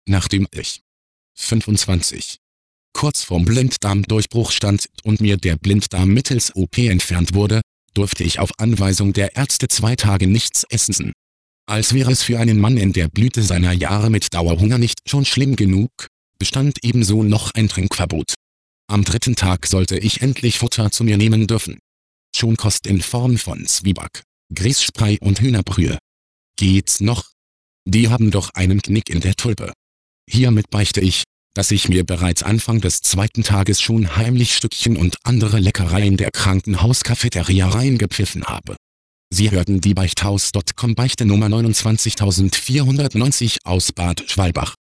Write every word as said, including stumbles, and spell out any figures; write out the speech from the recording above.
Nachdem ich fünfundzwanzig kurz vorm Blinddarmdurchbruch stand und mir der Blinddarm mittels O P entfernt wurde, durfte ich auf Anweisung der Ärzte zwei Tage nichts essen. Als wäre es für einen Mann in der Blüte seiner Jahre mit Dauerhunger nicht schon schlimm genug, bestand ebenso noch ein Trinkverbot. Am dritten Tag sollte ich endlich Futter zu mir nehmen dürfen. Schon Kost in Form von Zwieback, Grießsprei und Hühnerbrühe. Geht's noch? Die haben doch einen Knick in der Tulpe. Hiermit beichte ich, dass ich mir bereits Anfang des zweiten Tages schon heimlich Stückchen und andere Leckereien der Krankenhauskafeteria reingepfiffen habe. Sie hörten die Beichthaus Punkt com Beichte Nummer neunundzwanzigtausendvierhundertneunzig aus Bad Schwalbach.